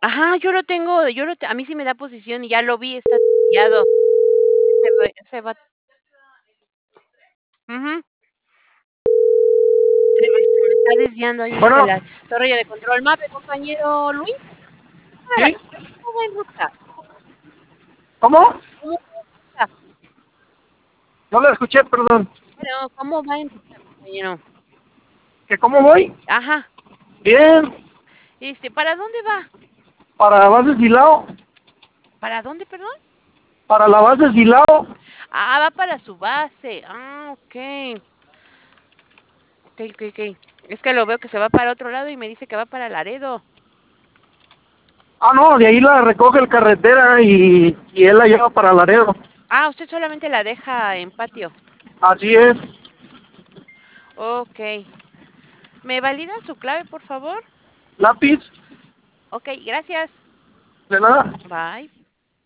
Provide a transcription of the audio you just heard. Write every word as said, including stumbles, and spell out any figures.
Ajá, yo lo tengo, yo lo te a mí sí me da posición y ya lo vi, está guiado. Ese re ese va Ujú. Se me se me está desviando ahí de Bueno. la torre de control. Mande, compañero Luis. ¿Sí? ¿Cómo va en ruta? ¿Cómo? ¿Cómo va en ruta? No lo escuché, perdón. Bueno, ¿cómo va en ruta, compañero? ¿Que cómo voy? Ajá. Bien. Este, ¿para dónde va? Para la base Silao. ¿Para dónde, perdón? Para la base Silao. Ah, va para su base. Ah, okey. Okey, okey, okey. Es que lo veo que se va para otro lado y me dice que va para Laredo. Ah, no, de ahí la recoge el carretera y, y él la lleva para Laredo. Ah, usted solamente la deja en patio. Así es. Okey. ¿Me valida su clave, por favor? Lápiz. Okey, gracias. De nada. Bye.